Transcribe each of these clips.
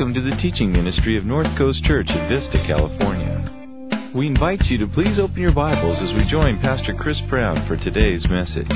Welcome to the teaching ministry of North Coast Church at Vista, California. We invite you to please open your Bibles as we join Pastor Chris Brown for today's message.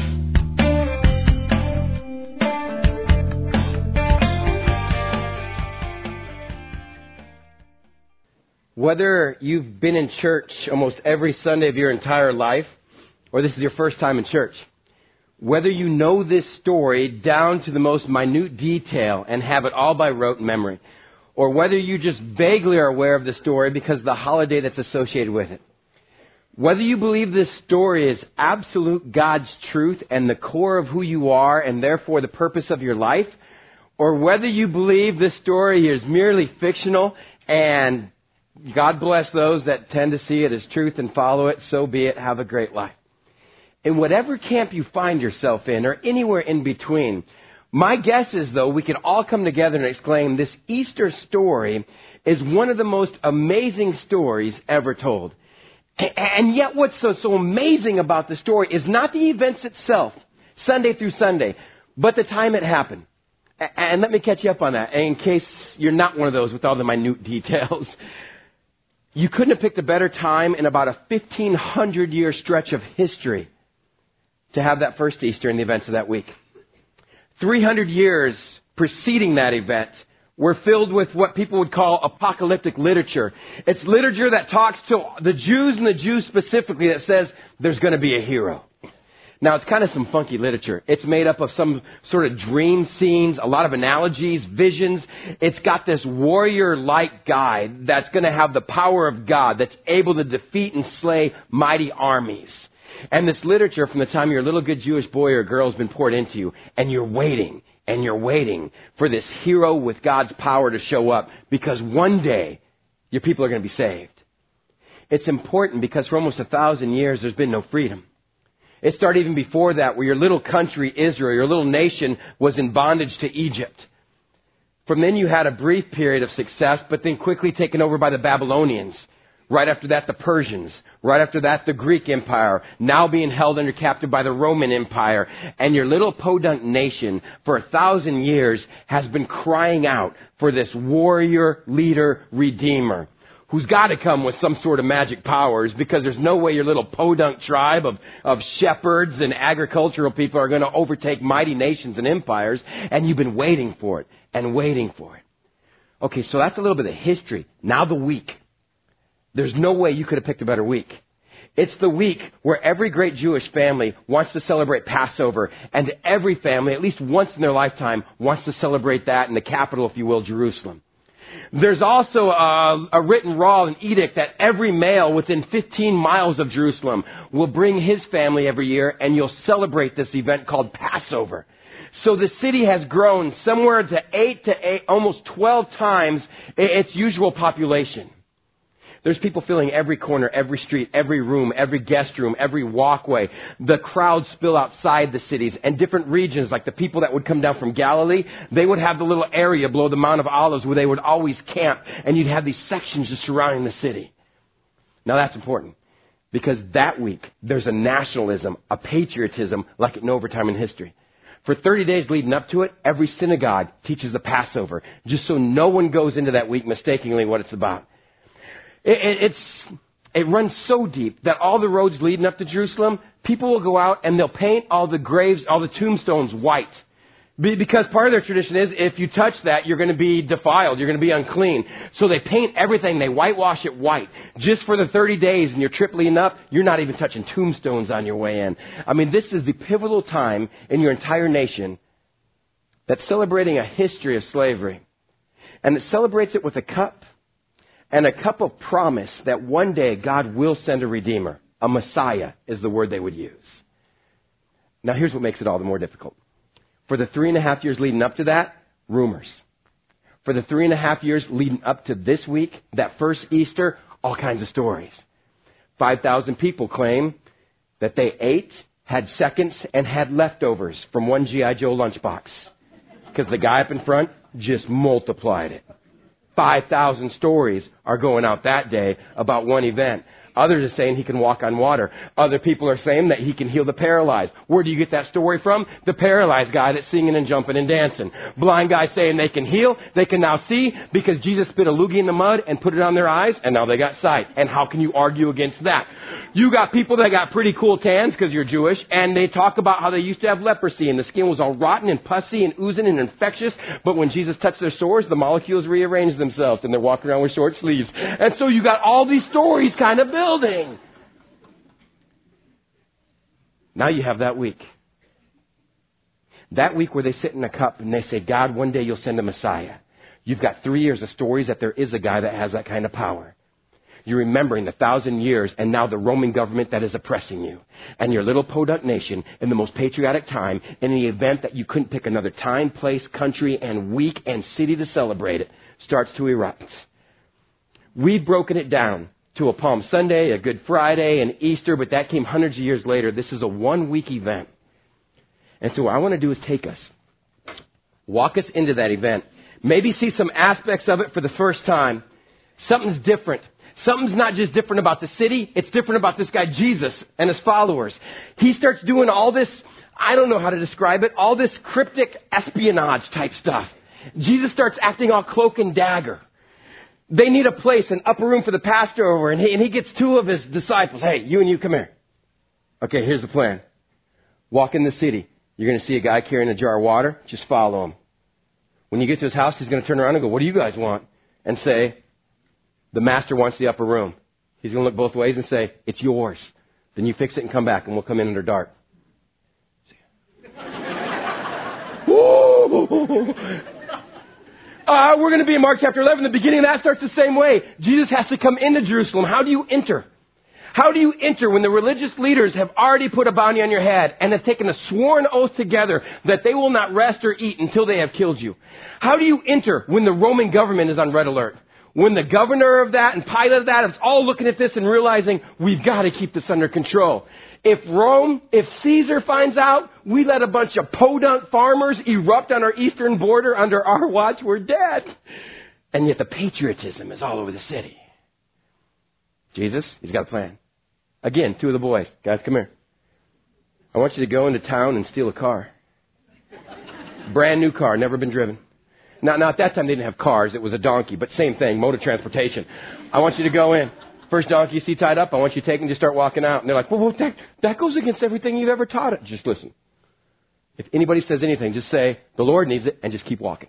Whether you've been in church almost every Sunday of your entire life, or this is your first time in church, whether you know this story down to the most minute detail and have it all by rote memory, or whether you just vaguely are aware of the story because of the holiday that's associated with it, whether you believe this story is absolute God's truth and the core of who you are and therefore the purpose of your life, or whether you believe this story is merely fictional and God bless those that tend to see it as truth and follow it, so be it, have a great life. In whatever camp you find yourself in, or anywhere in between, my guess is, though, we can all come together and exclaim this Easter story is one of the most amazing stories ever told. And yet what's so amazing about the story is not the events itself, Sunday through Sunday, but the time it happened. And let me catch you up on that, in case you're not one of those with all the minute details. You couldn't have picked a better time in about a 1,500-year stretch of history to have that first Easter and the events of that week. 300 years preceding that event were filled with what people would call apocalyptic literature. It's literature that talks to the Jews and the Jews specifically that says there's going to be a hero. Now, it's kind of some funky literature. It's made up of some sort of dream scenes, a lot of analogies, visions. It's got this warrior-like guy that's going to have the power of God, that's able to defeat and slay mighty armies. And this literature from the time you're a little good Jewish boy or girl has been poured into you, and you're waiting for this hero with God's power to show up, because one day your people are going to be saved. It's important because for almost 1,000 years there's been no freedom. It started even before that, where your little country, Israel, your little nation, was in bondage to Egypt. From then you had a brief period of success, but then quickly taken over by the Babylonians. Right after that, the Persians. Right after that, the Greek Empire. Now being held under captive by the Roman Empire. And your little podunk nation, for 1,000 years, has been crying out for this warrior, leader, redeemer, who's got to come with some sort of magic powers, because there's no way your little podunk tribe of shepherds and agricultural people are going to overtake mighty nations and empires, and you've been waiting for it and waiting for it. Okay, so that's a little bit of history. Now the week. There's no way you could have picked a better week. It's the week where every great Jewish family wants to celebrate Passover, and every family, at least once in their lifetime, wants to celebrate that in the capital, if you will, Jerusalem. There's also a written law, an edict, that every male within 15 miles of Jerusalem will bring his family every year, and you'll celebrate this event called Passover. So the city has grown somewhere to 8 to almost 12 times its usual population. There's people filling every corner, every street, every room, every guest room, every walkway. The crowds spill outside the cities, and different regions, like the people that would come down from Galilee, they would have the little area below the Mount of Olives where they would always camp, and you'd have these sections just surrounding the city. Now that's important, because that week there's a nationalism, a patriotism like at no other time in history. For 30 days leading up to it, every synagogue teaches the Passover, just so no one goes into that week mistakenly what it's about. It runs so deep that all the roads leading up to Jerusalem, people will go out and they'll paint all the graves, all the tombstones white. Because part of their tradition is if you touch that, you're going to be defiled, you're going to be unclean. So they paint everything, they whitewash it white. Just for the 30 days and your trip leading up, you're not even touching tombstones on your way in. I mean, this is the pivotal time in your entire nation that's celebrating a history of slavery. And it celebrates it with a cup. And a cup of promise that one day God will send a Redeemer. A Messiah is the word they would use. Now here's what makes it all the more difficult. For the 3.5 years leading up to that, rumors. For the 3.5 years leading up to this week, that first Easter, all kinds of stories. 5,000 people claim that they ate, had seconds, and had leftovers from one G.I. Joe lunchbox. Because the guy up in front just multiplied it. 5,000 stories are going out that day about one event. Others are saying he can walk on water. Other people are saying that he can heal the paralyzed. Where do you get that story from? The paralyzed guy that's singing and jumping and dancing. Blind guy saying they can heal. They can now see because Jesus spit a loogie in the mud and put it on their eyes, and now they got sight. And how can you argue against that? You got people that got pretty cool tans because you're Jewish, and they talk about how they used to have leprosy, and the skin was all rotten and pussy and oozing and infectious, but when Jesus touched their sores, the molecules rearranged themselves, and they're walking around with short sleeves. And so you got all these stories kind of building. Now you have that week. That week where they sit in a cup and they say, God, one day you'll send a Messiah. You've got 3 years of stories that there is a guy that has that kind of power. You're remembering the 1,000 years and now the Roman government that is oppressing you. And your little podunk nation in the most patriotic time, in the event that you couldn't pick another time, place, country, and week and city to celebrate it, starts to erupt. We've broken it down to a Palm Sunday, a Good Friday, and Easter, but that came hundreds of years later. This is a one-week event. And so what I want to do is take us, walk us into that event, maybe see some aspects of it for the first time. Something's different. Something's not just different about the city, it's different about this guy Jesus and his followers. He starts doing all this, I don't know how to describe it, all this cryptic espionage type stuff. Jesus starts acting all cloak and dagger. They need a place, an upper room for the pastor over, and he gets 2 of his disciples. Hey, you and you, come here. Okay, here's the plan. Walk in the city. You're going to see a guy carrying a jar of water. Just follow him. When you get to his house, he's going to turn around and go, what do you guys want? And say, the master wants the upper room. He's going to look both ways and say, it's yours. Then you fix it and come back, and we'll come in under dark. We're going to be in Mark chapter 11. The beginning of that starts the same way. Jesus has to come into Jerusalem. How do you enter? How do you enter when the religious leaders have already put a bounty on your head and have taken a sworn oath together that they will not rest or eat until they have killed you? How do you enter when the Roman government is on red alert? When the governor of that and Pilate of that is all looking at this and realizing we've got to keep this under control. If Caesar finds out we let a bunch of podunk farmers erupt on our eastern border under our watch, we're dead. And yet the patriotism is all over the city. Jesus, he's got a plan. Again, 2 of the boys. Guys, come here. I want you to go into town and steal a car. Brand new car, never been driven. Now, at that time, they didn't have cars. It was a donkey, but same thing, mode of transportation. I want you to go in. First donkey you see tied up, I want you to take and just start walking out. And they're like, well, that goes against everything you've ever taught it. Just listen. If anybody says anything, just say, the Lord needs it, and just keep walking.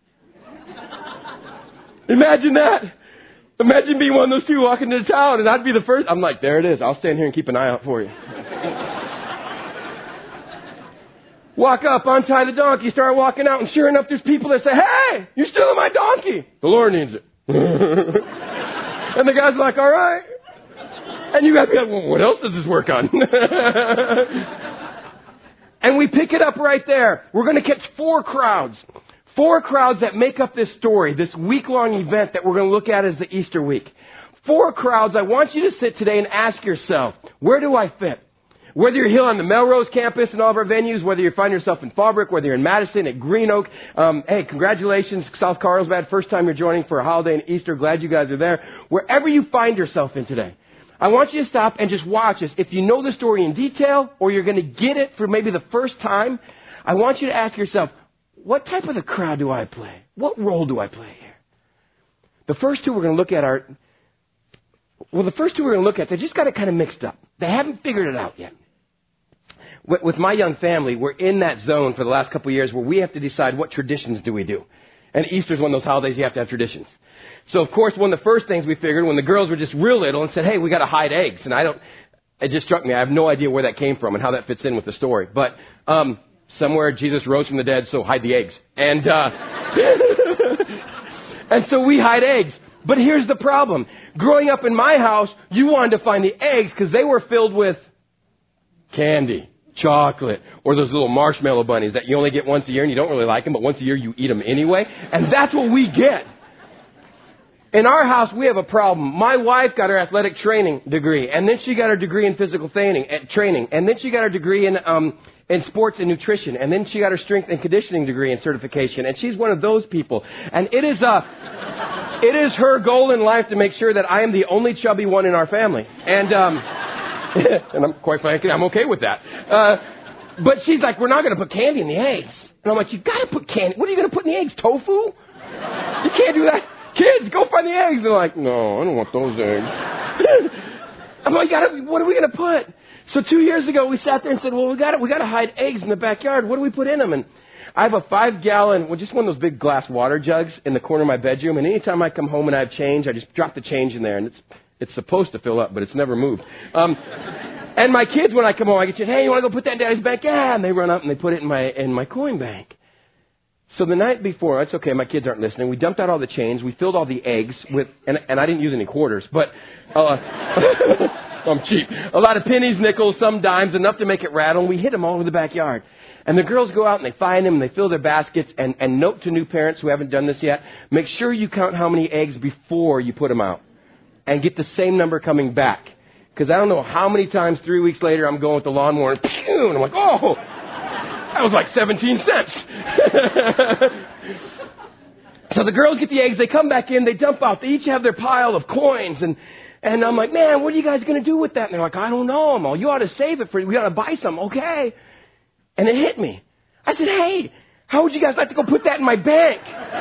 Imagine that. Imagine being one of those 2 walking into town, and I'd be the first. I'm like, there it is. I'll stand here and keep an eye out for you. Walk up, untie the donkey, start walking out, and sure enough, there's people that say, hey, you're stealing my donkey. The Lord needs it. And the guy's like, all right. And you got to be like, well, what else does this work on? And we pick it up right there. We're going to catch 4 crowds. 4 crowds that make up this story, this week-long event that we're going to look at as the Easter week. 4 crowds. I want you to sit today and ask yourself, where do I fit? Whether you're here on the Melrose campus and all of our venues, whether you find yourself in Fallbrook, whether you're in Madison, at Green Oak, hey, congratulations, South Carlsbad, first time you're joining for a holiday and Easter. Glad you guys are there. Wherever you find yourself in today, I want you to stop and just watch us. If you know the story in detail or you're going to get it for maybe the first time, I want you to ask yourself, what type of the crowd do I play? What role do I play here? The first 2 we're going to look at they just got it kind of mixed up. They haven't figured it out yet. With my young family, we're in that zone for the last couple of years where we have to decide what traditions do we do. And Easter's one of those holidays you have to have traditions. So, of course, one of the first things we figured when the girls were just real little and said, hey, we got to hide eggs. And it just struck me. I have no idea where that came from and how that fits in with the story. But somewhere Jesus rose from the dead, so hide the eggs. And and so we hide eggs. But here's the problem. Growing up in my house, you wanted to find the eggs because they were filled with candy, chocolate, or those little marshmallow bunnies that you only get once a year and you don't really like them, but once a year you eat them anyway. And that's what we get. In our house, we have a problem. My wife got her athletic training degree, and then she got her degree in physical training, and then she got her degree in sports and nutrition, and then she got her strength and conditioning degree and certification, and she's one of those people. And it is It is her goal in life to make sure that I am the only chubby one in our family. And I'm quite frankly, I'm okay with that. But she's like, we're not going to put candy in the eggs. And I'm like, you got to put candy. What are you going to put in the eggs? Tofu? You can't do that. Kids, go find the eggs. They're like, no, I don't want those eggs. I'm like, what are we going to put? So 2 years ago, we sat there and said, well, we got to hide eggs in the backyard. What do we put in them? And I have a 5-gallon, just one of those big glass water jugs in the corner of my bedroom. And anytime I come home and I have change, I just drop the change in there. And it's supposed to fill up, but it's never moved. And my kids, when I come home, I get, hey, you want to go put that in Daddy's bank? Yeah. And they run up and they put it in my coin bank. So the night before, it's okay, my kids aren't listening. We dumped out all the change. We filled all the eggs with, and I didn't use any quarters, but I'm cheap. A lot of pennies, nickels, some dimes, enough to make it rattle. And we hid them all over the backyard. And the girls go out and they find them and they fill their baskets. And note to new parents who haven't done this yet, make sure you count how many eggs before you put them out. And get the same number coming back. Because I don't know how many times 3 weeks later I'm going with the lawnmower and pew, and I'm like, oh, that was like 17 cents. So the girls get the eggs, they come back in, they dump out, they each have their pile of coins. And I'm like, man, what are you guys going to do with that? And they're like, I don't know. I'm all, you ought to save it we ought to buy some, okay? And it hit me. I said, hey, how would you guys like to go put that in my bank?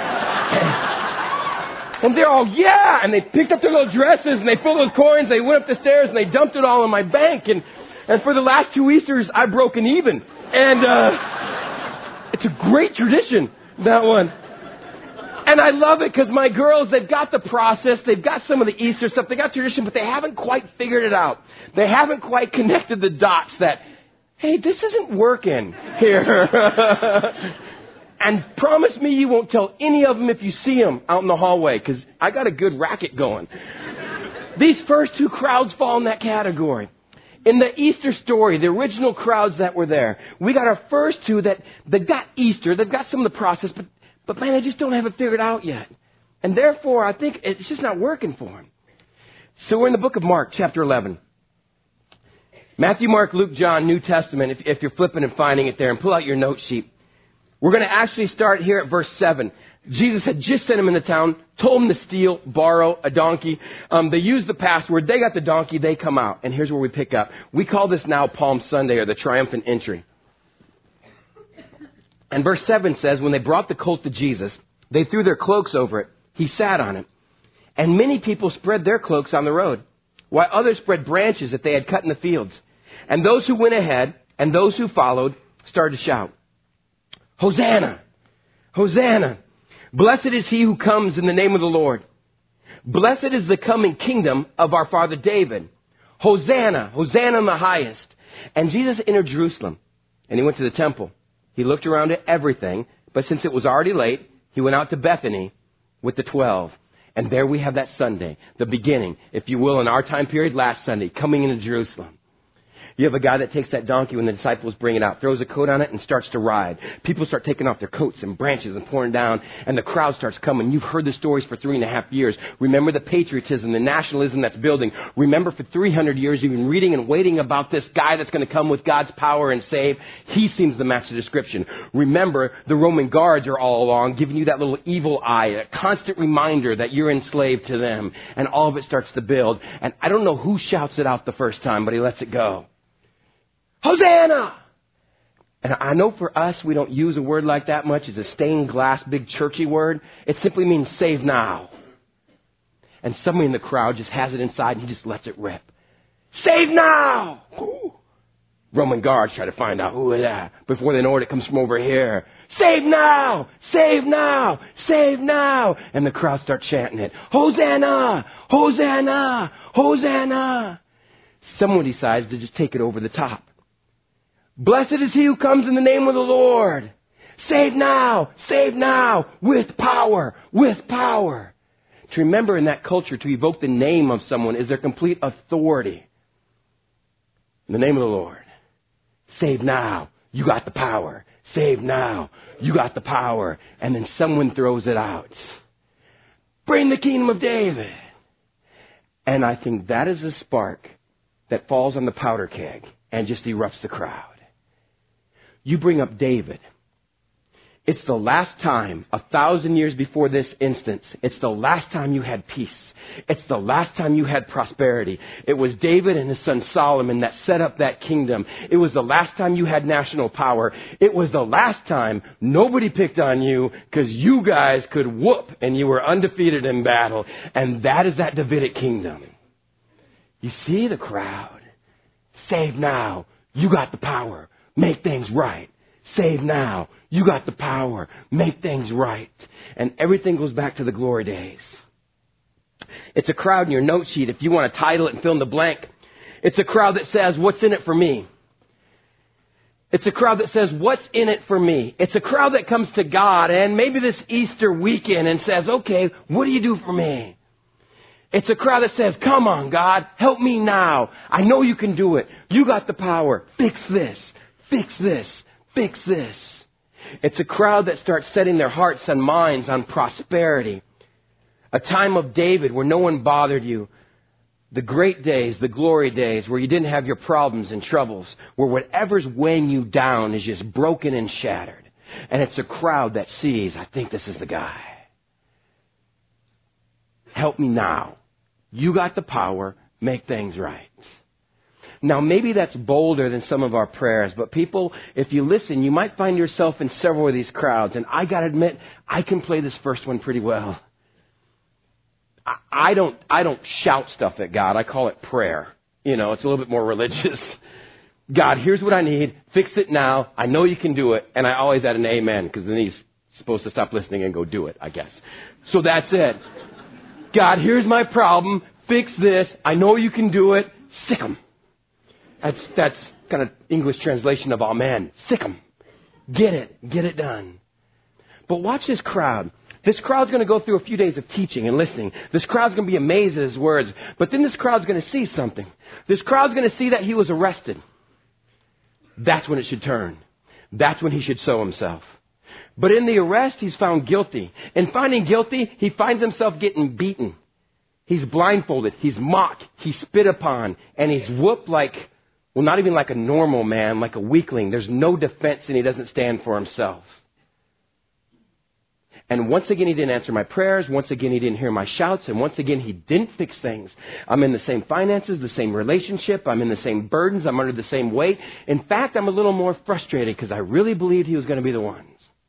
And they're all, yeah. And they picked up their little dresses and they filled those coins. They went up the stairs and they dumped it all in my bank. And for the last 2 Easters, I've broken even. And it's a great tradition, that one. And I love it because my girls, they've got the process. They've got some of the Easter stuff. They got tradition, but they haven't quite figured it out. They haven't quite connected the dots that, hey, this isn't working here. And promise me you won't tell any of them if you see them out in the hallway, because I got a good racket going. These first two crowds fall in that category. In the Easter story, the original crowds that were there, we got our first two that they've got Easter, they've got some of the process, but man, they just don't have it figured out yet. And therefore, I think it's just not working for them. So we're in the book of Mark, chapter 11. Matthew, Mark, Luke, John, New Testament, if you're flipping and finding it there, and pull out your note sheet. We're going to actually start here at verse 7. Jesus had just sent him into town, told him to steal, borrow a donkey. They used the password. They got the donkey. They come out. And here's where we pick up. We call this now Palm Sunday, or the triumphant entry. And verse 7 says, when they brought the colt to Jesus, they threw their cloaks over it. He sat on it. And many people spread their cloaks on the road, while others spread branches that they had cut in the fields. And those who went ahead and those who followed started to shout, Hosanna! Hosanna! Blessed is he who comes in the name of the Lord. Blessed is the coming kingdom of our father David. Hosanna! Hosanna in the highest. And Jesus entered Jerusalem, and he went to the temple. He looked around at everything, but since it was already late, he went out to Bethany with the 12. And there we have that Sunday, the beginning, if you will, in our time period, last Sunday, coming into Jerusalem. You have a guy that takes that donkey when the disciples bring it out, throws a coat on it and starts to ride. People start taking off their coats and branches and pouring down, and the crowd starts coming. You've heard the stories for 3.5 years. Remember the patriotism, the nationalism that's building. Remember for 300 years you've been reading and waiting about this guy that's going to come with God's power and save. He seems to match the description. Remember the Roman guards are all along giving you that little evil eye, a constant reminder that you're enslaved to them. And all of it starts to build. And I don't know who shouts it out the first time, but he lets it go. Hosanna! And I know for us, we don't use a word like that much. It's a stained glass, big churchy word. It simply means save now. And somebody in the crowd just has it inside and he just lets it rip. Save now! Ooh. Roman guards try to find out who is that. Before they know it, it comes from over here. Save now! Save now! Save now! And the crowd starts chanting it. Hosanna! Hosanna! Hosanna! Someone decides to just take it over the top. Blessed is he who comes in the name of the Lord. Save now, with power, with power. To remember in that culture, to evoke the name of someone is their complete authority. In the name of the Lord. Save now, you got the power. Save now, you got the power. And then someone throws it out. Bring the kingdom of David. And I think that is a spark that falls on the powder keg and just erupts the crowd. You bring up David. It's the last time, 1,000 years before this instance, it's the last time you had peace. It's the last time you had prosperity. It was David and his son Solomon that set up that kingdom. It was the last time you had national power. It was the last time nobody picked on you because you guys could whoop and you were undefeated in battle. And that is that Davidic kingdom. You see the crowd. Save now. You got the power. Make things right. Save now. You got the power. Make things right. And everything goes back to the glory days. It's a crowd in your note sheet if you want to title it and fill in the blank. It's a crowd that says, what's in it for me? It's a crowd that says, what's in it for me? It's a crowd that comes to God and maybe this Easter weekend and says, okay, what do you do for me? It's a crowd that says, come on, God, help me now. I know you can do it. You got the power. Fix this. Fix this. Fix this. It's a crowd that starts setting their hearts and minds on prosperity. A time of David where no one bothered you. The great days, the glory days where you didn't have your problems and troubles. Where whatever's weighing you down is just broken and shattered. And it's a crowd that sees, I think this is the guy. Help me now. You got the power. Make things right. Now, maybe that's bolder than some of our prayers, but people, if you listen, you might find yourself in several of these crowds. And I got to admit, I can play this first one pretty well. I don't shout stuff at God. I call it prayer. You know, it's a little bit more religious. God, here's what I need. Fix it now. I know you can do it. And I always add an amen, because then he's supposed to stop listening and go do it, I guess. So that's it. God, here's my problem. Fix this. I know you can do it. Sick 'em. That's kind of English translation of amen. Sick 'em. Get it. Get it done. But watch this crowd. This crowd's going to go through a few days of teaching and listening. This crowd's going to be amazed at his words. But then this crowd's going to see something. This crowd's going to see that he was arrested. That's when it should turn. That's when he should sow himself. But in the arrest, he's found guilty. In finding guilty, he finds himself getting beaten. He's blindfolded. He's mocked. He's spit upon. And he's whooped like, well, not even like a normal man, like a weakling. There's no defense and he doesn't stand for himself. And once again, he didn't answer my prayers. Once again, he didn't hear my shouts. And once again, he didn't fix things. I'm in the same finances, the same relationship. I'm in the same burdens. I'm under the same weight. In fact, I'm a little more frustrated because I really believed he was going to be the one.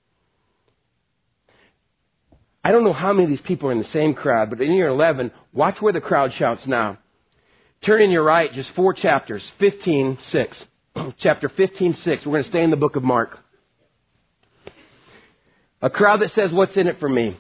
I don't know how many of these people are in the same crowd, but in year 11, watch where the crowd shouts now. Turn in your right, just 4 chapters, 15:6. Chapter 15:6. We're going to stay in the book of Mark. A crowd that says, what's in it for me?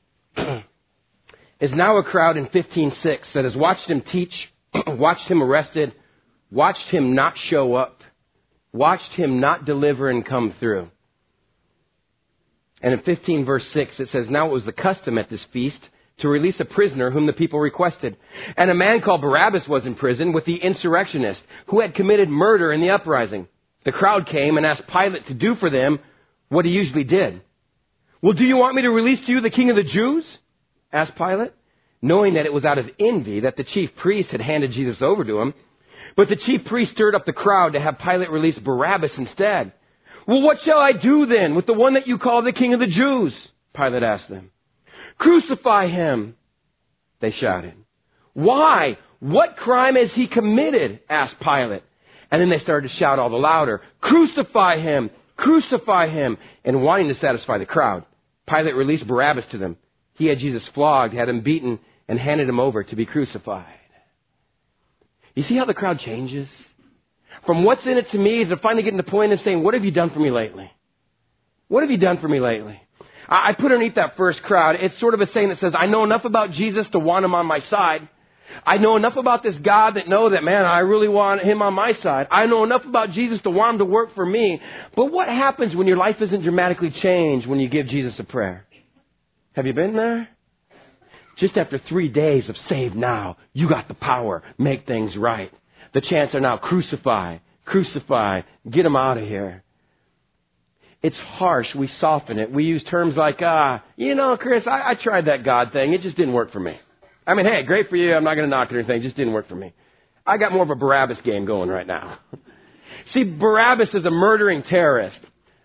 Is now a crowd in 15:6 that has watched him teach, watched him arrested, watched him not show up, watched him not deliver and come through. And in 15 verse 6, it says, now it was the custom at this feast to release a prisoner whom the people requested. And a man called Barabbas was in prison with the insurrectionist who had committed murder in the uprising. The crowd came and asked Pilate to do for them what he usually did. Well, do you want me to release to you the king of the Jews? Asked Pilate, knowing that it was out of envy that the chief priest had handed Jesus over to him. But the chief priest stirred up the crowd to have Pilate release Barabbas instead. Well, what shall I do then with the one that you call the king of the Jews? Pilate asked them. Crucify him, they shouted. Why? What crime has he committed? Asked Pilate. And then they started to shout all the louder, crucify him, crucify him. And wanting to satisfy the crowd, Pilate released Barabbas to them. He had Jesus flogged, had him beaten, and handed him over to be crucified. You see how the crowd changes? From what's in it to me to finally getting to the point of saying, what have you done for me lately? What have you done for me lately? I put underneath that first crowd, it's sort of a saying that says, I know enough about Jesus to want him on my side. I know enough about this God that know that, man, I really want him on my side. I know enough about Jesus to want him to work for me. But what happens when your life isn't dramatically changed when you give Jesus a prayer? Have you been there? Just after 3 days of save now, you got the power, make things right. The chants are now crucify, crucify, get him out of here. It's harsh. We soften it. We use terms like, Chris, I tried that God thing. It just didn't work for me. I mean, hey, great for you. I'm not going to knock it or anything. It just didn't work for me. I got more of a Barabbas game going right now. See, Barabbas is a murdering terrorist.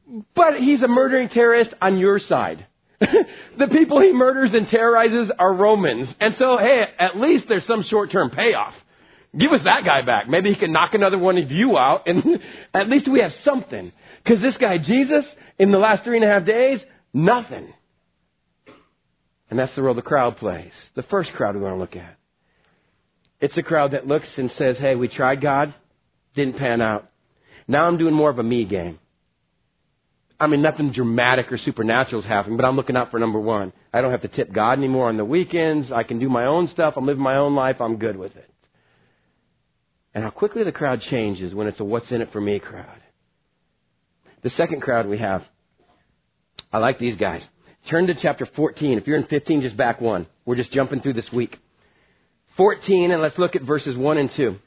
But he's a murdering terrorist on your side. The people he murders and terrorizes are Romans. And so, hey, at least there's some short-term payoff. Give us that guy back. Maybe he can knock another one of you out, and at least we have something. Because this guy, Jesus, in the last 3.5 days, nothing. And that's the role the crowd plays. The first crowd we want to look at. It's a crowd that looks and says, hey, we tried God, didn't pan out. Now I'm doing more of a me game. I mean, nothing dramatic or supernatural is happening, but I'm looking out for number one. I don't have to tip God anymore on the weekends. I can do my own stuff. I'm living my own life. I'm good with it. And how quickly the crowd changes when it's a what's in it for me crowd. The second crowd we have, I like these guys. Turn to chapter 14. If you're in 15, just back one. We're just jumping through this week. 14, and let's look at verses 1 and 2.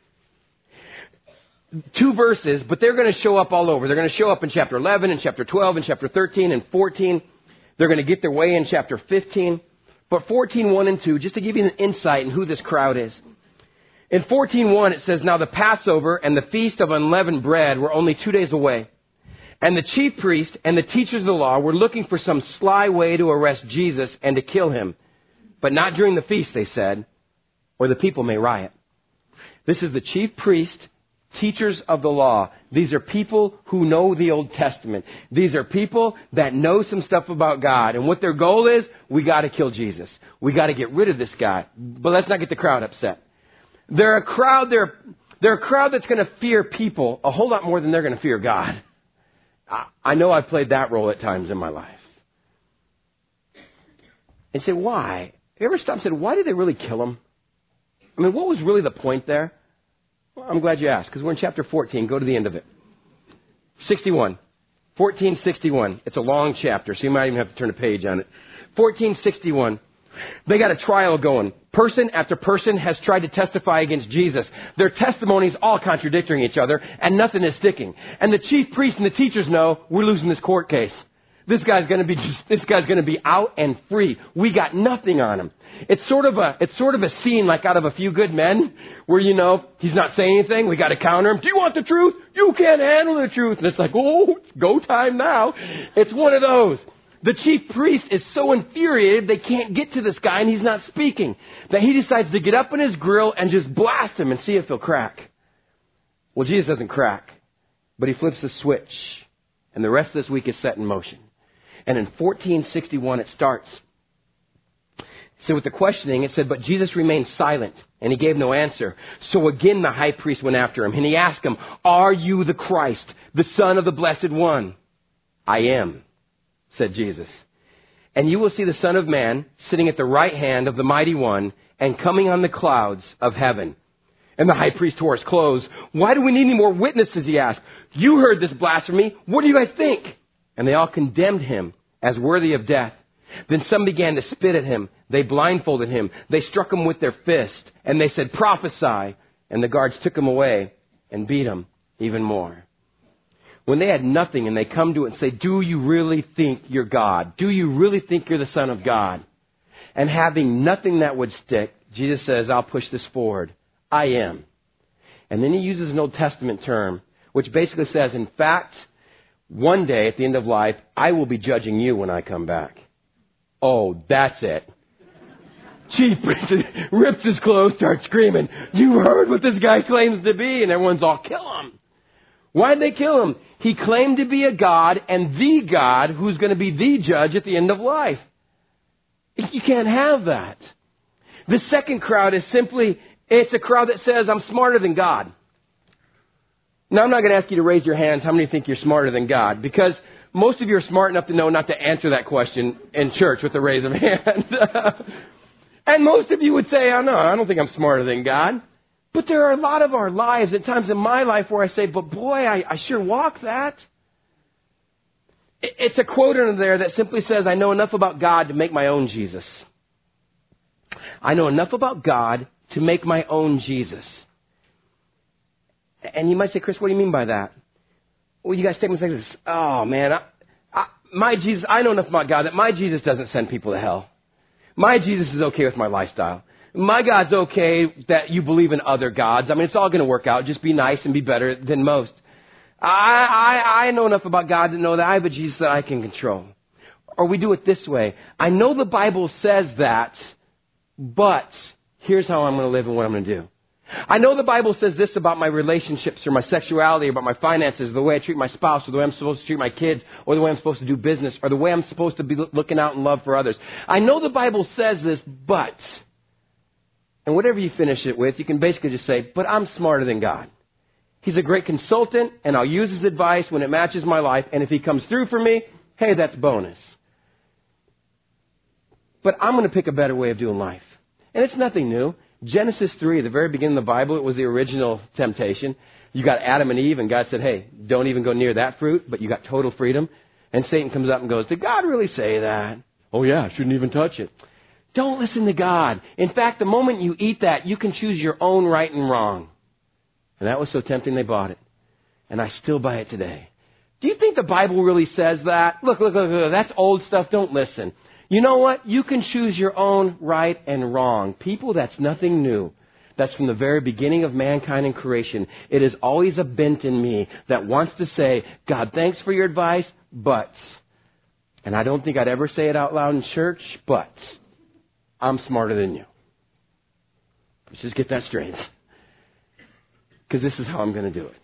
2 verses, but they're going to show up all over. They're going to show up in chapter 11 and chapter 12 and chapter 13 and 14. They're going to get their way in chapter 15. But 14, 1 and 2, just to give you an insight in who this crowd is. In 14:1, it says, now the Passover and the Feast of Unleavened Bread were only 2 days away. And the chief priest and the teachers of the law were looking for some sly way to arrest Jesus and to kill him. But not during the feast, they said, or the people may riot. This is the chief priest, teachers of the law. These are people who know the Old Testament. These are people that know some stuff about God. And what their goal is, we got to kill Jesus. We got to get rid of this guy. But let's not get the crowd upset. They're a crowd that's going to fear people a whole lot more than they're going to fear God. I know I've played that role at times in my life. And say, why? You ever stopped and said, why did they really kill him? I mean, what was really the point there? Well, I'm glad you asked, because we're in chapter 14. Go to the end of it. 61. 14:61. It's a long chapter, so you might even have to turn a page on it. 14:61. They got a trial going. Person after person has tried to testify against Jesus. Their testimonies all contradicting each other, and nothing is sticking. And the chief priests and the teachers know we're losing this court case. This guy's going to be out and free. We got nothing on him. It's sort of a scene like out of A Few Good Men, where he's not saying anything. We got to counter him. Do you want the truth? You can't handle the truth. And it's like, oh, it's go time now. It's one of those. The chief priest is so infuriated they can't get to this guy and he's not speaking, that he decides to get up in his grill and just blast him and see if he'll crack. Well, Jesus doesn't crack, but he flips the switch, and the rest of this week is set in motion. And in 14:61 it starts. So with the questioning, it said, but Jesus remained silent, and he gave no answer. So again the high priest went after him, and he asked him, are you the Christ, the Son of the Blessed One? I am, said Jesus. And you will see the Son of Man sitting at the right hand of the Mighty One and coming on the clouds of heaven. And the high priest tore his clothes. Why do we need any more witnesses, he asked. You heard this blasphemy. What do you guys think? And they all condemned him as worthy of death. Then some began to spit at him. They blindfolded him. They struck him with their fist. And they said, prophesy. And the guards took him away and beat him even more. When they had nothing and they come to it and say, do you really think you're God? Do you really think you're the Son of God? And having nothing that would stick, Jesus says, I'll push this forward. I am. And then he uses an Old Testament term, which basically says, in fact, one day at the end of life, I will be judging you when I come back. Oh, that's it. Chief priest rips his clothes, starts screaming, you heard what this guy claims to be, and everyone's all, kill him. Why'd they kill him? He claimed to be a God, and the God who's going to be the judge at the end of life. You can't have that. The second crowd is simply, it's a crowd that says, I'm smarter than God. Now, I'm not going to ask you to raise your hands how many think you're smarter than God, because most of you are smart enough to know not to answer that question in church with a raise of hands. And most of you would say, oh, no, I don't think I'm smarter than God. But there are a lot of our lives, at times in my life, where I say, but boy, I sure walk that. It's a quote in there that simply says, I know enough about God to make my own Jesus. I know enough about God to make my own Jesus. And you might say, Chris, what do you mean by that? Well, you got statements like this. Oh, man, my Jesus, I know enough about God that my Jesus doesn't send people to hell. My Jesus is okay with my lifestyle. My God's okay that you believe in other gods. I mean, it's all going to work out. Just be nice and be better than most. I know enough about God to know that I have a Jesus that I can control. Or we do it this way. I know the Bible says that, but here's how I'm going to live and what I'm going to do. I know the Bible says this about my relationships or my sexuality, or about my finances, the way I treat my spouse, or the way I'm supposed to treat my kids, or the way I'm supposed to do business, or the way I'm supposed to be looking out in love for others. I know the Bible says this, but, and whatever you finish it with, you can basically just say, but I'm smarter than God. He's a great consultant, and I'll use his advice when it matches my life, and if he comes through for me, hey, that's bonus. But I'm going to pick a better way of doing life. And it's nothing new. Genesis 3, the very beginning of the Bible, it was the original temptation. You got Adam and Eve, and God said, hey, don't even go near that fruit, but you got total freedom. And Satan comes up and goes, did God really say that? Oh yeah, I shouldn't even touch it. Don't listen to God. In fact, the moment you eat that, you can choose your own right and wrong. And that was so tempting they bought it. And I still buy it today. Do you think the Bible really says that? Look, that's old stuff, don't listen. You know what? You can choose your own right and wrong. People, that's nothing new. That's from the very beginning of mankind and creation. It is always a bent in me that wants to say, God, thanks for your advice, but, and I don't think I'd ever say it out loud in church, but I'm smarter than you. Let's just get that straight. Because this is how I'm going to do it.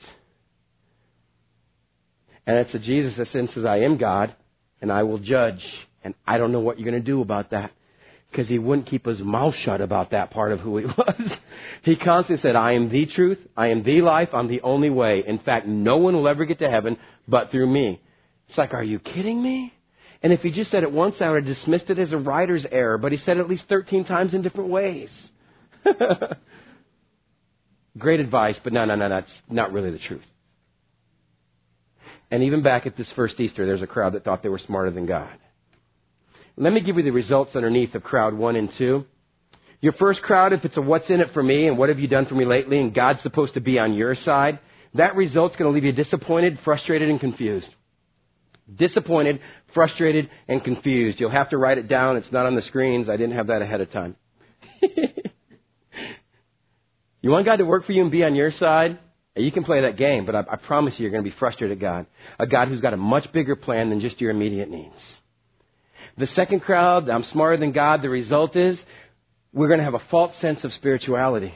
And it's a Jesus that says, I am God, and I will judge. And I don't know what you're going to do about that. Because he wouldn't keep his mouth shut about that part of who he was. He constantly said, I am the truth. I am the life. I'm the only way. In fact, no one will ever get to heaven but through me. It's like, are you kidding me? And if he just said it once, I would have dismissed it as a writer's error. But he said it at least 13 times in different ways. Great advice, but no, it's not really the truth. And even back at this first Easter, there's a crowd that thought they were smarter than God. Let me give you the results underneath of crowd 1 and 2. Your first crowd, if it's a what's in it for me and what have you done for me lately and God's supposed to be on your side, that result's going to leave you disappointed, frustrated, and confused. Disappointed, frustrated, and confused. You'll have to write it down. It's not on the screens. I didn't have that ahead of time. You want God to work for you and be on your side? You can play that game, but I promise you're going to be frustrated at God. A God who's got a much bigger plan than just your immediate needs. The second crowd, I'm smarter than God. The result is we're going to have a false sense of spirituality.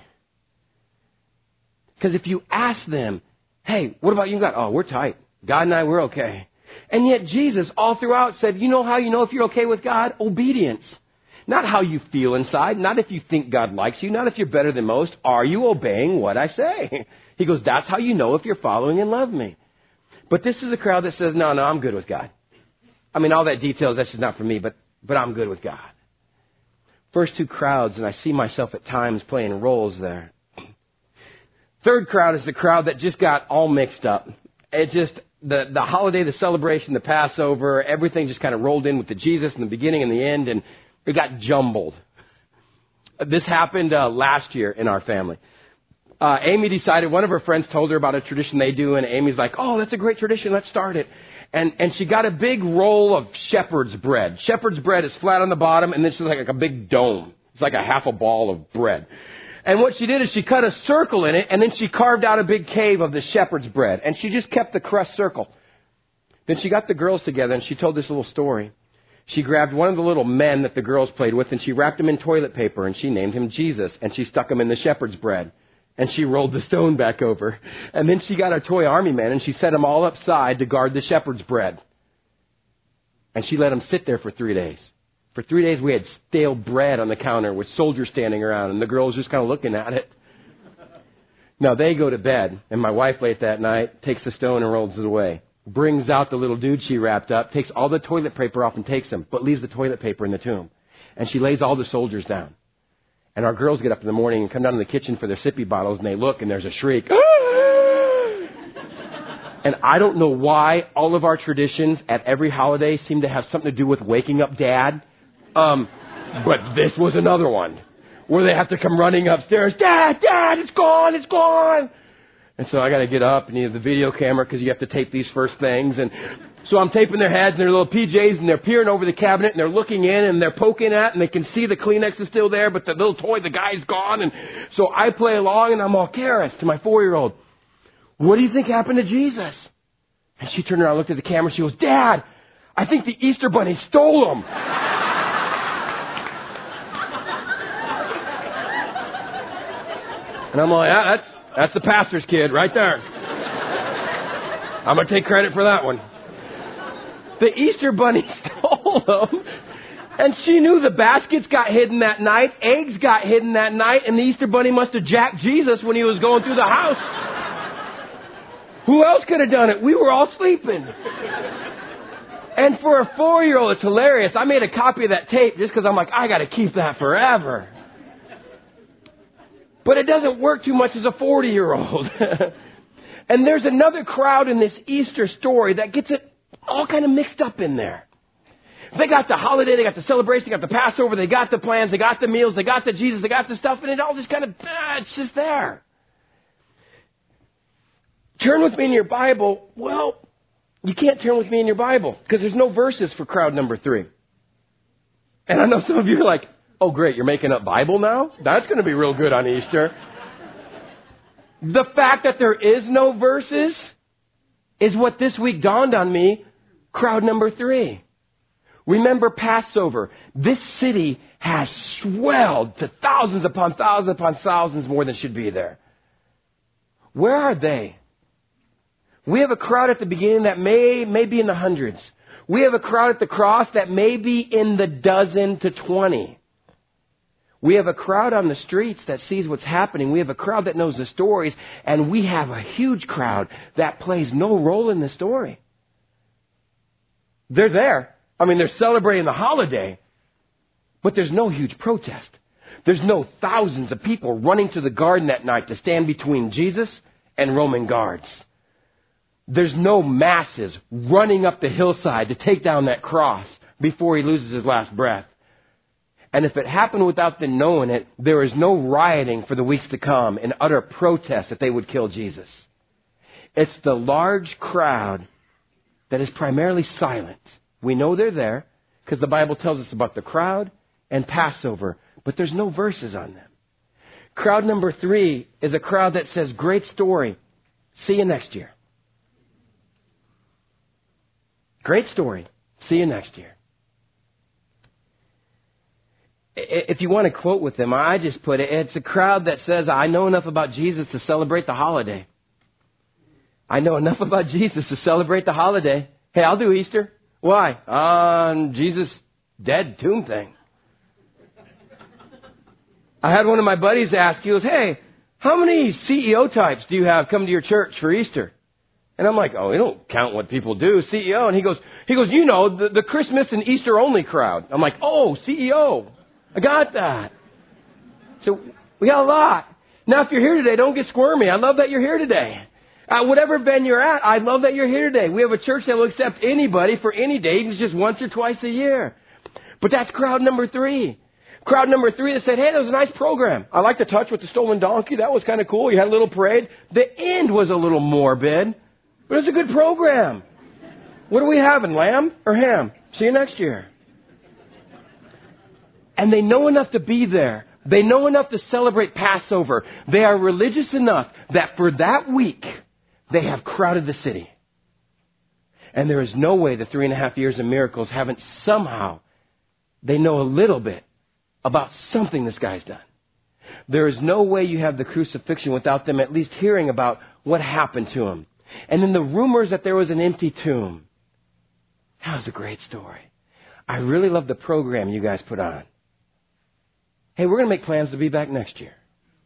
Because if you ask them, hey, what about you and God? Oh, we're tight. God and I, we're okay. And yet Jesus all throughout said, you know how you know if you're okay with God? Obedience. Not how you feel inside. Not if you think God likes you. Not if you're better than most. Are you obeying what I say? He goes, that's how you know if you're following and love me. But this is a crowd that says, no, I'm good with God. I mean, all that details, that's just not for me, but I'm good with God. First two crowds, and I see myself at times playing roles there. Third crowd is the crowd that just got all mixed up. It just, the holiday, the celebration, the Passover, everything just kind of rolled in with the Jesus in the beginning and the end, and it got jumbled. This happened last year in our family. Amy decided, one of her friends told her about a tradition they do, and Amy's like, oh, that's a great tradition, let's start it. And she got a big roll of shepherd's bread. Shepherd's bread is flat on the bottom, and then she's like a big dome. It's like a half a ball of bread. And what she did is she cut a circle in it, and then she carved out a big cave of the shepherd's bread. And she just kept the crust circle. Then she got the girls together, and she told this little story. She grabbed one of the little men that the girls played with, and she wrapped him in toilet paper, and she named him Jesus, and she stuck him in the shepherd's bread. And she rolled the stone back over. And then she got a toy army man and she set them all upside to guard the shepherd's bread. And she let them sit there for 3 days. For 3 days we had stale bread on the counter with soldiers standing around and the girls just kind of looking at it. Now they go to bed and my wife late that night takes the stone and rolls it away. Brings out the little dude she wrapped up, takes all the toilet paper off and takes them, but leaves the toilet paper in the tomb. And she lays all the soldiers down. And our girls get up in the morning and come down to the kitchen for their sippy bottles, and they look, and there's a shriek. And I don't know why all of our traditions at every holiday seem to have something to do with waking up Dad. But this was another one where they have to come running upstairs. Dad, it's gone, it's gone. And so I got to get up and use the video camera because you have to tape these first things. And so I'm taping their heads and their little PJs and they're peering over the cabinet and they're looking in and they're poking at and they can see the Kleenex is still there, but the little toy, the guy's gone. And so I play along and I'm all, Karis, to my 4-year-old, what do you think happened to Jesus? And she turned around and looked at the camera. She goes, Dad, I think the Easter Bunny stole them. And I'm like, that's the pastor's kid right there. I'm going to take credit for that one. The Easter Bunny stole them. And she knew the baskets got hidden that night, eggs got hidden that night, and the Easter Bunny must have jacked Jesus when he was going through the house. Who else could have done it? We were all sleeping. And for a 4-year-old, it's hilarious. I made a copy of that tape just because I'm like, I got to keep that forever. But it doesn't work too much as a 40-year-old. And there's another crowd in this Easter story that gets it all kind of mixed up in there. They got the holiday, they got the celebration, they got the Passover, they got the plans, they got the meals, they got the Jesus, they got the stuff, and it all just kind of, it's just there. Turn with me in your Bible. Well, you can't turn with me in your Bible because there's no verses for crowd number 3. And I know some of you are like, oh great, you're making up Bible now? That's going to be real good on Easter. The fact that there is no verses is what this week dawned on me, crowd number 3. Remember Passover. This city has swelled to thousands upon thousands more than should be there. Where are they? We have a crowd at the beginning that may be in the hundreds. We have a crowd at the cross that may be in the dozen to 20. We have a crowd on the streets that sees what's happening. We have a crowd that knows the stories. And we have a huge crowd that plays no role in the story. They're there. I mean, they're celebrating the holiday, but there's no huge protest. There's no thousands of people running to the garden that night to stand between Jesus and Roman guards. There's no masses running up the hillside to take down that cross before he loses his last breath. And if it happened without them knowing it, there is no rioting for the weeks to come in utter protest that they would kill Jesus. It's the large crowd that is primarily silent. We know they're there because the Bible tells us about the crowd and Passover, but there's no verses on them. Crowd number 3 is a crowd that says, great story. See you next year. Great story. See you next year. If you want to quote with them, I just put it, it's a crowd that says, I know enough about Jesus to celebrate the holiday. I know enough about Jesus to celebrate the holiday. Hey, I'll do Easter. Why? Jesus' dead tomb thing. I had one of my buddies ask, he goes, hey, how many CEO types do you have come to your church for Easter? And I'm like, oh, we don't count what people do, CEO. And he goes, you know, the Christmas and Easter only crowd. I'm like, oh, CEO. I got that. So we got a lot. Now, if you're here today, don't get squirmy. I love that you're here today. Whatever venue you're at, I love that you're here today. We have a church that will accept anybody for any day, even just once or twice a year. But that's crowd number 3. Crowd number 3 that said, hey, that was a nice program. I like the touch with the stolen donkey. That was kind of cool. You had a little parade. The end was a little morbid, but it was a good program. What are we having, lamb or ham? See you next year. And they know enough to be there. They know enough to celebrate Passover. They are religious enough that for that week, they have crowded the city. And there is no way the 3.5 years of miracles haven't somehow, they know a little bit about something this guy's done. There is no way you have the crucifixion without them at least hearing about what happened to him. And then the rumors that there was an empty tomb. That was a great story. I really love the program you guys put on. Hey, we're going to make plans to be back next year.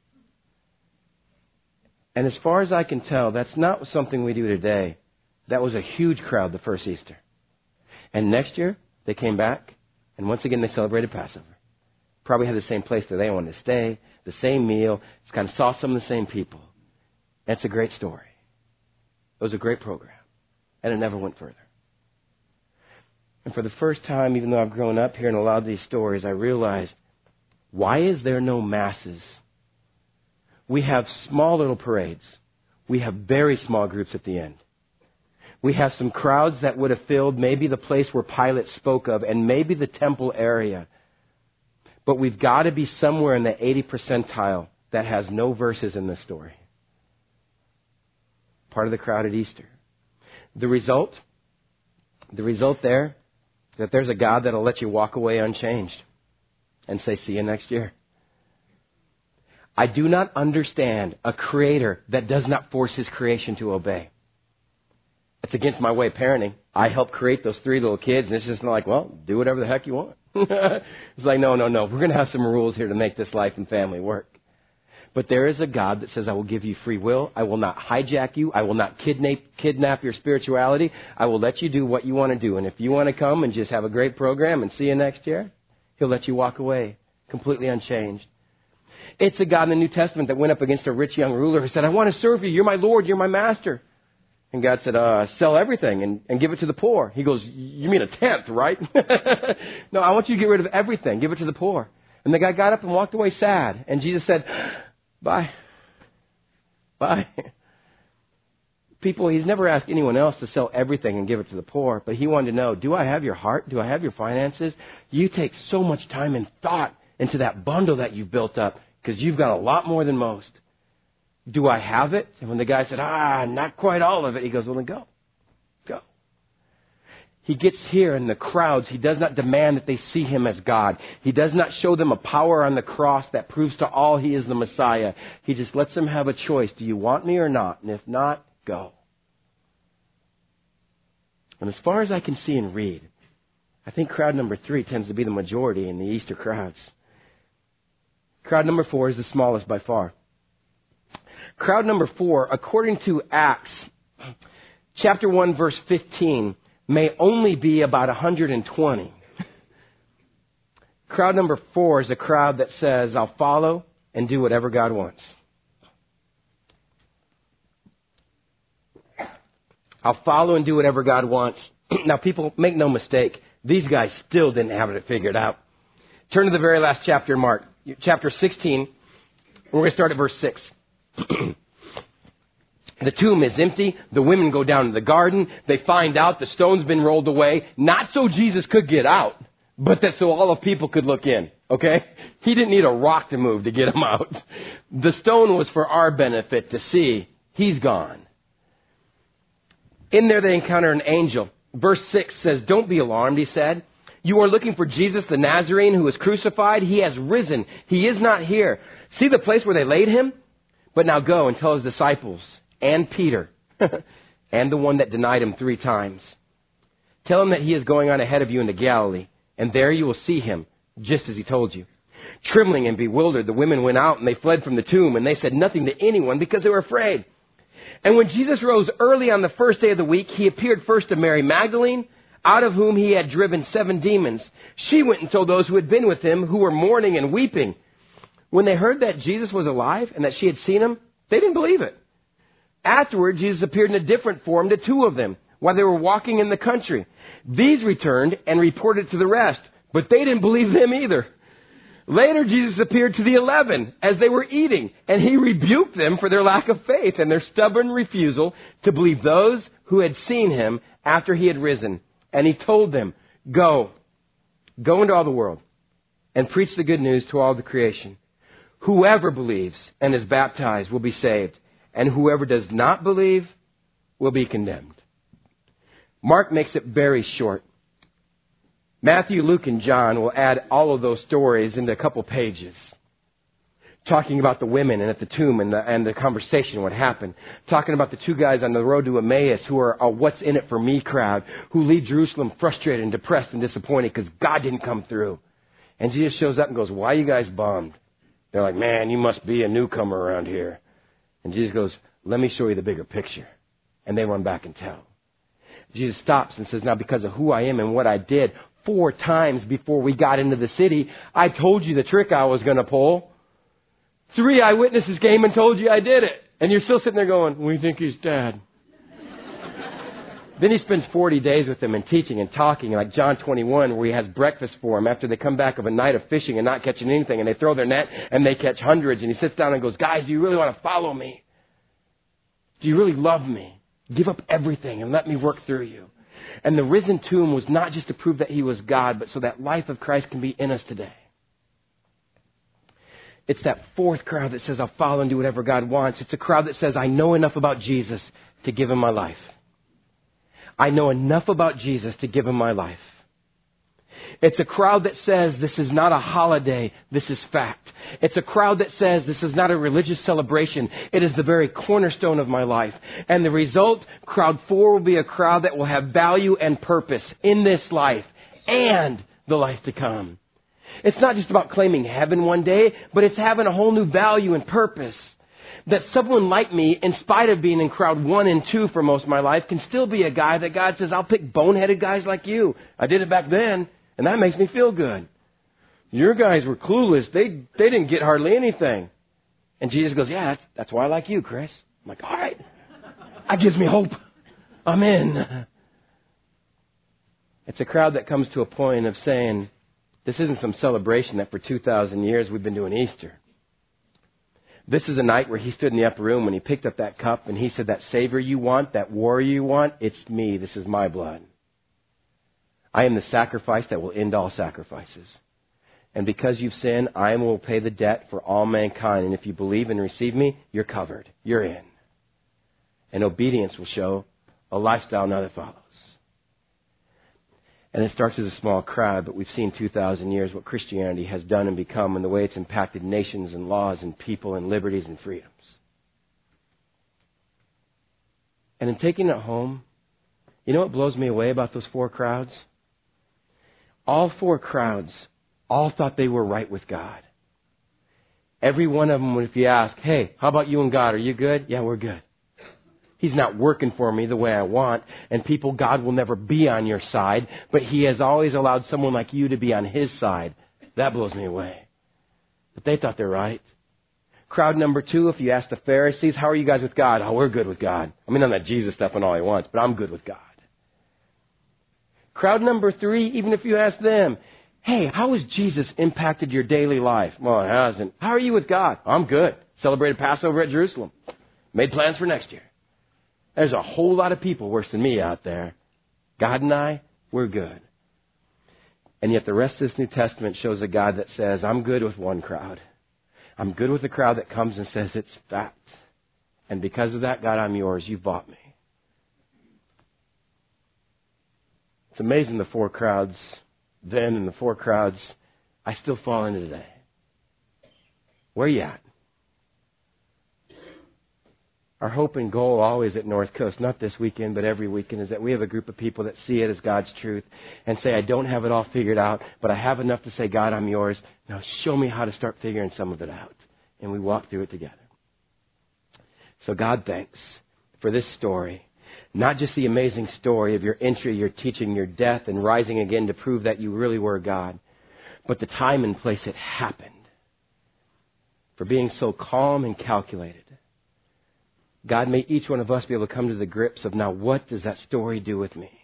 And as far as I can tell, that's not something we do today. That was a huge crowd the first Easter. And next year, they came back, and once again, they celebrated Passover. Probably had the same place that they wanted to stay, the same meal. Just kind of saw some of the same people. That's a great story. It was a great program. And it never went further. And for the first time, even though I've grown up hearing a lot of these stories, I realized, why is there no masses? We have small little parades. We have very small groups at the end. We have some crowds that would have filled maybe the place where Pilate spoke of and maybe the temple area. But we've got to be somewhere in the 80 percentile that has no verses in this story. Part of the crowd at Easter. The result there, that there's a God that'll let you walk away unchanged and say, see you next year. I do not understand a creator that does not force his creation to obey. It's against my way of parenting. I helped create those 3 little kids, and it's just like, well, do whatever the heck you want. It's like, no. We're going to have some rules here to make this life and family work. But there is a God that says, I will give you free will. I will not hijack you. I will not kidnap your spirituality. I will let you do what you want to do. And if you want to come and just have a great program and see you next year, he'll let you walk away completely unchanged. It's a God in the New Testament that went up against a rich young ruler who said, I want to serve you. You're my Lord. You're my master. And God said, sell everything and give it to the poor. He goes, you mean a tenth, right? No, I want you to get rid of everything. Give it to the poor. And the guy got up and walked away sad. And Jesus said, bye. Bye. People, he's never asked anyone else to sell everything and give it to the poor. But he wanted to know, do I have your heart? Do I have your finances? You take so much time and thought into that bundle that you've built up because you've got a lot more than most. Do I have it? And when the guy said, not quite all of it, he goes, well, then go. Go. He gets here in the crowds. He does not demand that they see him as God. He does not show them a power on the cross that proves to all he is the Messiah. He just lets them have a choice. Do you want me or not? And if not, go. And as far as I can see and read, I think crowd number 3 tends to be the majority in the Easter crowds. Crowd number 4 is the smallest by far. Crowd number 4, according to Acts, chapter 1, verse 15, may only be about 120. Crowd number 4 is a crowd that says, I'll follow and do whatever God wants. I'll follow and do whatever God wants. Now, people, make no mistake, these guys still didn't have it figured out. Turn to the very last chapter in Mark, chapter 16. We're going to start at verse 6. The tomb is empty. The women go down to the garden. They find out the stone's been rolled away, not so Jesus could get out, but that so all the people could look in. Okay? He didn't need a rock to move to get him out. The stone was for our benefit to see. He's gone. In there they encounter an angel. Verse 6 says, don't be alarmed, he said. You are looking for Jesus the Nazarene who was crucified. He has risen. He is not here. See the place where they laid him? But now go and tell his disciples and Peter and the one that denied him 3 times. Tell him that he is going on ahead of you into Galilee, and there you will see him, just as he told you. Trembling and bewildered, the women went out and they fled from the tomb, and they said nothing to anyone because they were afraid. And when Jesus rose early on the first day of the week, he appeared first to Mary Magdalene, out of whom he had driven 7 demons. She went and told those who had been with him, who were mourning and weeping. When they heard that Jesus was alive and that she had seen him, they didn't believe it. Afterward, Jesus appeared in a different form to 2 of them while they were walking in the country. These returned and reported to the rest, but they didn't believe them either. Later, Jesus appeared to the 11 as they were eating, and he rebuked them for their lack of faith and their stubborn refusal to believe those who had seen him after he had risen. And he told them, go into all the world and preach the good news to all the creation. Whoever believes and is baptized will be saved, and whoever does not believe will be condemned. Mark makes it very short. Matthew, Luke, and John will add all of those stories into a couple pages, talking about the women and at the tomb and the conversation, what happened. Talking about the 2 guys on the road to Emmaus who are a what's in it for me crowd, who leave Jerusalem frustrated and depressed and disappointed because God didn't come through. And Jesus shows up and goes, why are you guys bummed? They're like, man, you must be a newcomer around here. And Jesus goes, let me show you the bigger picture. And they run back and tell. Jesus stops and says, now because of who I am and what I did, 4 times before we got into the city, I told you the trick I was going to pull. 3 eyewitnesses came and told you I did it. And you're still sitting there going, we think he's dead. Then he spends 40 days with them and teaching and talking, like John 21, where he has breakfast for them after they come back of a night of fishing and not catching anything. And they throw their net and they catch hundreds. And he sits down and goes, guys, do you really want to follow me? Do you really love me? Give up everything and let me work through you. And the risen tomb was not just to prove that he was God, but so that life of Christ can be in us today. It's that 4th crowd that says, I'll follow and do whatever God wants. It's a crowd that says, I know enough about Jesus to give him my life. I know enough about Jesus to give him my life. It's a crowd that says this is not a holiday, this is fact. It's a crowd that says this is not a religious celebration, it is the very cornerstone of my life. And the result, crowd 4 will be a crowd that will have value and purpose in this life and the life to come. It's not just about claiming heaven one day, but it's having a whole new value and purpose. That someone like me, in spite of being in crowd 1 and 2 for most of my life, can still be a guy that God says, I'll pick boneheaded guys like you. I did it back then. And that makes me feel good. Your guys were clueless. They didn't get hardly anything. And Jesus goes, yeah, that's why I like you, Chris. I'm like, all right. That gives me hope. I'm in. It's a crowd that comes to a point of saying, this isn't some celebration that for 2,000 years we've been doing Easter. This is a night where he stood in the upper room when he picked up that cup and he said, that Savior you want, that warrior you want, it's me. This is my blood. I am the sacrifice that will end all sacrifices. And because you've sinned, I will pay the debt for all mankind. And if you believe and receive me, you're covered. You're in. And obedience will show a lifestyle now that follows. And it starts as a small crowd, but we've seen 2,000 years what Christianity has done and become and the way it's impacted nations and laws and people and liberties and freedoms. And in taking it home, you know what blows me away about those 4 crowds? All 4 crowds all thought they were right with God. Every one of them, if you ask, hey, how about you and God? Are you good? Yeah, we're good. He's not working for me the way I want. And people, God will never be on your side. But He has always allowed someone like you to be on His side. That blows me away. But they thought they're right. Crowd number 2, if you ask the Pharisees, how are you guys with God? Oh, we're good with God. I mean, on that Jesus stuff and all He wants, but I'm good with God. Crowd number 3, even if you ask them, hey, how has Jesus impacted your daily life? Well, it hasn't. How are you with God? I'm good. Celebrated Passover at Jerusalem. Made plans for next year. There's a whole lot of people worse than me out there. God and I, we're good. And yet the rest of this New Testament shows a God that says, I'm good with one crowd. I'm good with the crowd that comes and says it's fact. And because of that, God, I'm yours. You bought me. It's amazing the 4 crowds then and the 4 crowds I still fall into today. Where are you at? Our hope and goal always at North Coast, not this weekend, but every weekend, is that we have a group of people that see it as God's truth and say, I don't have it all figured out, but I have enough to say, God, I'm yours. Now show me how to start figuring some of it out. And we walk through it together. So God, thanks for this story. Not just the amazing story of your entry, your teaching, your death, and rising again to prove that you really were God, but the time and place it happened. For being so calm and calculated. God, may each one of us be able to come to the grips of now, what does that story do with me?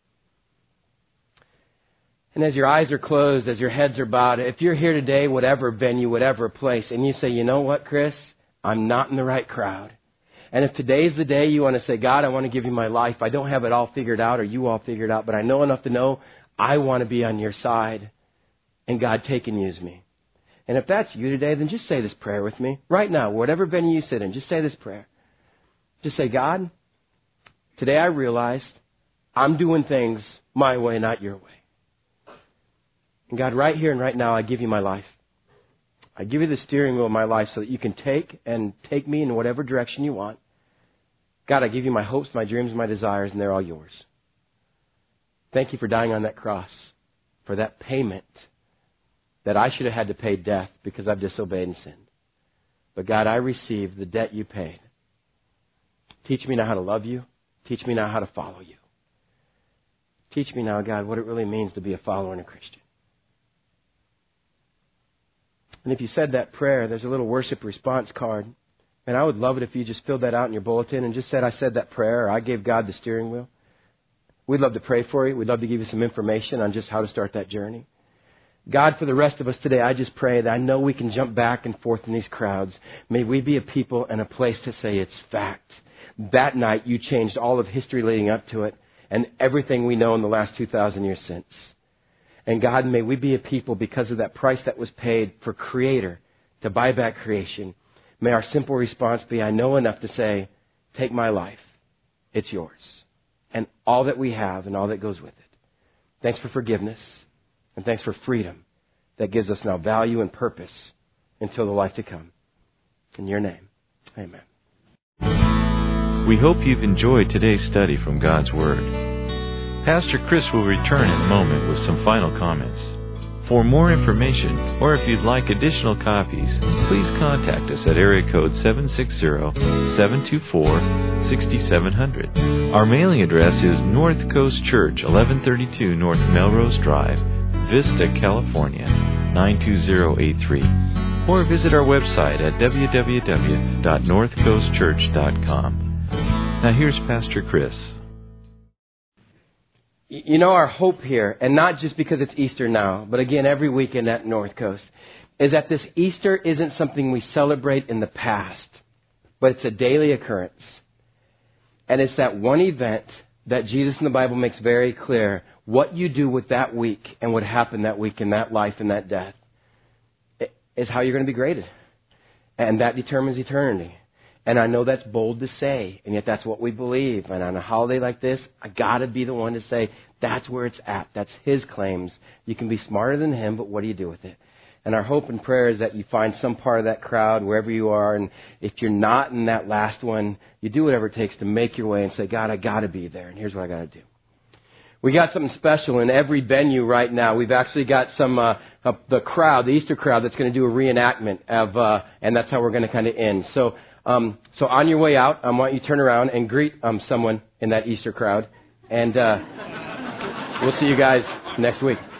And as your eyes are closed, as your heads are bowed, if you're here today, whatever venue, whatever place, and you say, you know what, Chris? I'm not in the right crowd. And if today's the day you want to say, God, I want to give you my life. I don't have it all figured out or you all figured out, but I know enough to know I want to be on your side. And God, take and use me. And if that's you today, then just say this prayer with me. Right now, whatever venue you sit in, just say this prayer. Just say, God, today I realized I'm doing things my way, not your way. And God, right here and right now, I give you my life. I give you the steering wheel of my life so that you can take me in whatever direction you want. God, I give you my hopes, my dreams, my desires, and they're all yours. Thank you for dying on that cross, for that payment that I should have had to pay death because I've disobeyed and sinned. But God, I receive the debt you paid. Teach me now how to love you. Teach me now how to follow you. Teach me now, God, what it really means to be a follower and a Christian. And if you said that prayer, there's a little worship response card. And I would love it if you just filled that out in your bulletin and just said, I said that prayer, or I gave God the steering wheel. We'd love to pray for you. We'd love to give you some information on just how to start that journey. God, for the rest of us today, I just pray that I know we can jump back and forth in these crowds. May we be a people and a place to say it's fact. That night you changed all of history leading up to it and everything we know in the last 2,000 years since. And God, may we be a people because of that price that was paid for Creator to buy back creation. May our simple response be, I know enough to say, take my life. It's yours. and all that we have and all that goes with it. Thanks for forgiveness, and thanks for freedom that gives us now value and purpose until the life to come. In your name, amen. We hope you've enjoyed today's study from God's Word. Pastor Chris will return in a moment with some final comments. For more information, or if you'd like additional copies, please contact us at area code 760-724-6700. Our mailing address is North Coast Church, 1132 North Melrose Drive, Vista, California, 92083. Or visit our website at www.northcoastchurch.com. Now here's Pastor Chris. You know, our hope here, and not just because it's Easter now, but again every weekend at North Coast, is that this Easter isn't something we celebrate in the past, but it's a daily occurrence. And it's that one event that Jesus in the Bible makes very clear what you do with that week and what happened that week in that life and that death is how you're going to be graded. And that determines eternity. And I know that's bold to say, and yet that's what we believe. And on a holiday like this, I got to be the one to say, that's where it's at. That's his claims. You can be smarter than him, but what do you do with it? And our hope and prayer is that you find some part of that crowd wherever you are. And if you're not in that last one, you do whatever it takes to make your way and say, God, I got to be there. And here's what I got to do. We got something special in every venue right now. We've actually got some the crowd, the Easter crowd, that's going to do a reenactment of, and that's how we're going to kind of end. So on your way out, I want you to turn around and greet someone in that Easter crowd. And we'll see you guys next week.